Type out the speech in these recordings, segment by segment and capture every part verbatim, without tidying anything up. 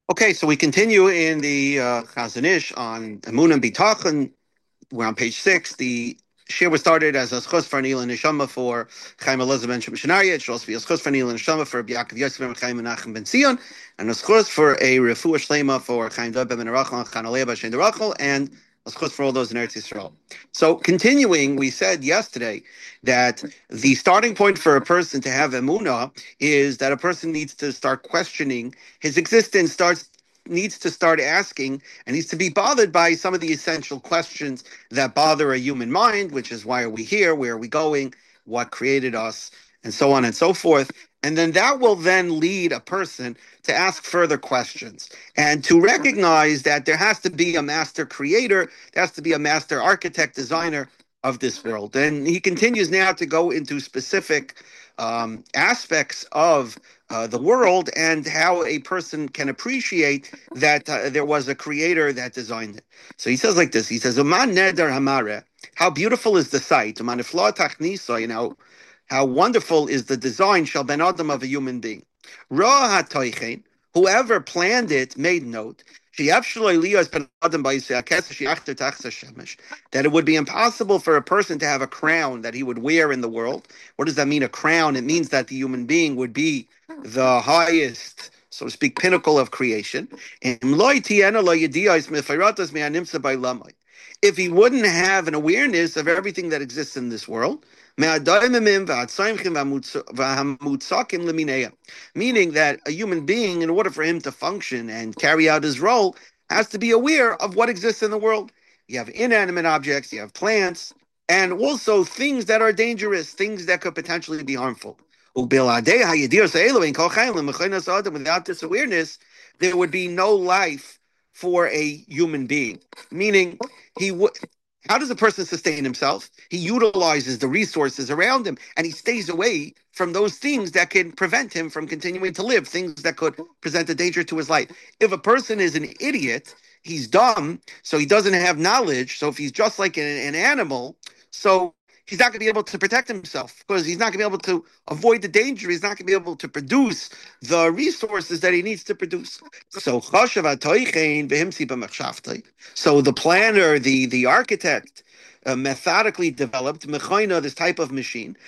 Okay, so we continue in the uh, Chazon Ish on Emunah and Bitachon. We're on page six. The shir was started as a schus for Anil and Neshama for Chaim Elazar ben Shemashanaria. It should also be a schus for Anil and Neshama for Yaakov Yosef ben Chaim Menachem ben Zion, and a schus for a refuah shlema for Chaim Dov ben Rachel and Chanalei ben Shem Rachel, and a schus for all those in Eretz Yisrael. So continuing, we said yesterday that the starting point for a person to have emunah is that a person needs to start questioning his existence, starts needs to start asking and needs to be bothered by some of the essential questions that bother a human mind, which is why are we here, where are we going, what created us, and so on and so forth. And then that will then lead a person to ask further questions and to recognize that there has to be a master creator, there has to be a master architect, designer of this world. And he continues now to go into specific um, aspects of uh, the world and how a person can appreciate that uh, there was a creator that designed it. So he says like this. He says, "Uman neder hamare." How beautiful is the sight? Uman nifla tachnisa. You know, how wonderful is the design shall ben adam of a human being. Ra hatoichen. Whoever planned it made note that it would be impossible for a person to have a crown that he would wear in the world. What does that mean, a crown? It means that the human being would be the highest, so to speak, pinnacle of creation. If he wouldn't have an awareness of everything that exists in this world, meaning that a human being, in order for him to function and carry out his role, has to be aware of what exists in the world. You have inanimate objects, you have plants, and also things that are dangerous, things that could potentially be harmful. Without this awareness, there would be no life for a human being. Meaning, he would. How does a person sustain himself? He utilizes the resources around him, and he stays away from those things that can prevent him from continuing to live, things that could present a danger to his life. If a person is an idiot, he's dumb, so he doesn't have knowledge. So if he's just like an, an animal, so he's not going to be able to protect himself because he's not going to be able to avoid the danger. He's not going to be able to produce the resources that he needs to produce. So, so the planner, the, the architect, uh, methodically developed mechaina, this type of machine,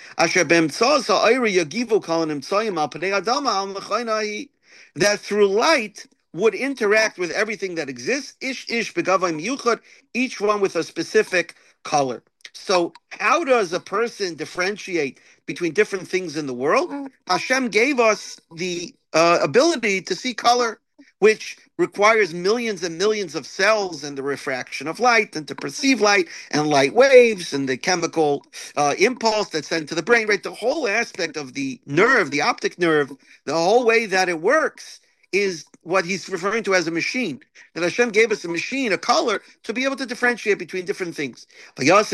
that through light would interact with everything that exists, ish ish begavay miyuchad, each one with a specific color. So how does a person differentiate between different things in the world? Hashem gave us the uh, ability to see color, which requires millions and millions of cells and the refraction of light and to perceive light and light waves and the chemical uh, impulse that's sent to the brain, right? The whole aspect of the nerve, the optic nerve, the whole way that it works is what he's referring to as a machine. That Hashem gave us a machine, a color, to be able to differentiate between different things. He also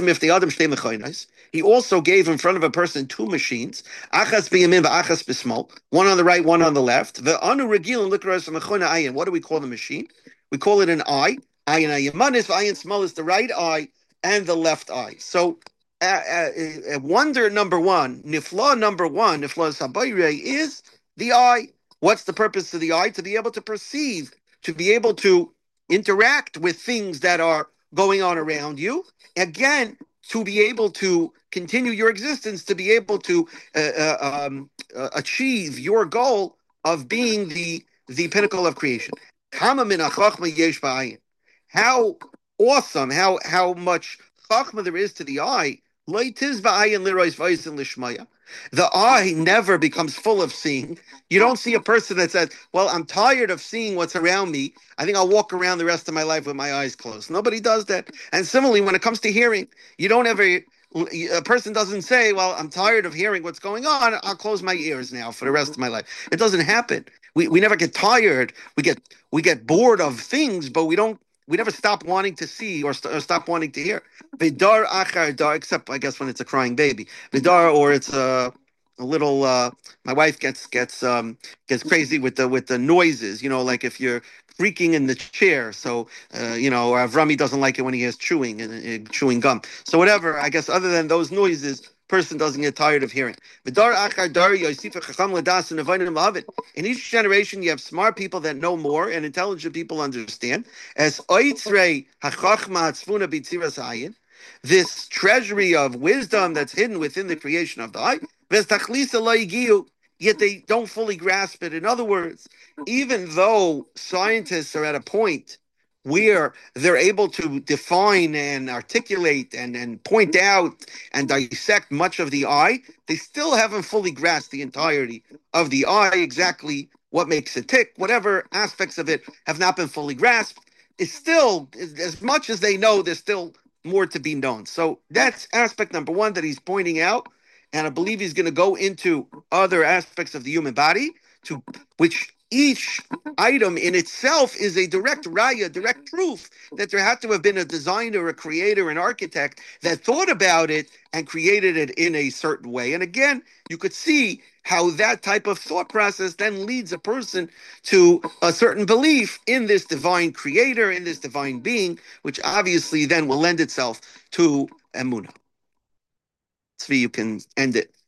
gave in front of a person two machines, achas biyamin v'achas b'smol, one on the right, one on the left. What do we call the machine? We call it an eye. Ayin ayamanis, ayin small is the right eye and the left eye. So uh, uh, uh, wonder number one, nifla number one, nifla sabayre, is the eye. What's the purpose of the eye? To be able to perceive, to be able to interact with things that are going on around you. Again, to be able to continue your existence, to be able to uh, uh, um, uh, achieve your goal of being the, the pinnacle of creation. How awesome, how, how much chachma there is to the eye. The eye never becomes full of seeing. You don't see a person that says, well, I'm tired of seeing what's around me. I think I'll walk around the rest of my life with my eyes closed. Nobody does that. And similarly, when it comes to hearing, you don't ever, a person doesn't say, well, I'm tired of hearing what's going on. I'll close my ears now for the rest of my life. It doesn't happen. We, we never get tired. We get, we get bored of things, but we don't, we never stop wanting to see or, st- or stop wanting to hear. Vidar achar dar, except I guess when it's a crying baby. Vidar, or it's a, a little. Uh, my wife gets gets um, gets crazy with the with the noises. You know, like if you're creaking in the chair. So uh, you know, Avrami doesn't like it when he hears chewing and uh, chewing gum. So whatever. I guess other than those noises, person doesn't get tired of hearing. In each generation, you have smart people that know more and intelligent people understand. As this treasury of wisdom that's hidden within the creation of the eye, yet they don't fully grasp it. In other words, even though scientists are at a point where they're able to define and articulate and, and point out and dissect much of the eye, they still haven't fully grasped the entirety of the eye, exactly what makes it tick, whatever aspects of it have not been fully grasped. It's still, as much as they know, there's still more to be known. So that's aspect number one that he's pointing out. And I believe he's going to go into other aspects of the human body, to which each item in itself is a direct raya, direct proof that there had to have been a designer, a creator, an architect that thought about it and created it in a certain way. And again, you could see how that type of thought process then leads a person to a certain belief in this divine creator, in this divine being, which obviously then will lend itself to emunah. Tzvi, you can end it.